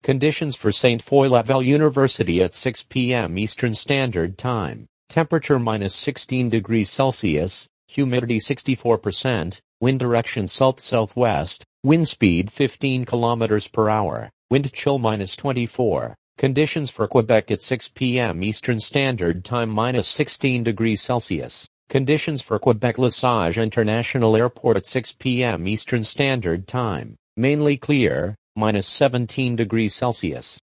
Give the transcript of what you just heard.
Conditions for Saint Foy Laval University at 6 p.m. Eastern Standard Time. Temperature minus 16 degrees Celsius, humidity 64%, wind direction south-southwest, wind speed 15 kilometers per hour, wind chill minus 24. Conditions for Quebec at 6 p.m. Eastern Standard Time minus 16 degrees Celsius. Conditions for Quebec Lesage International Airport at 6 p.m. Eastern Standard Time. Mainly clear, minus 17 degrees Celsius.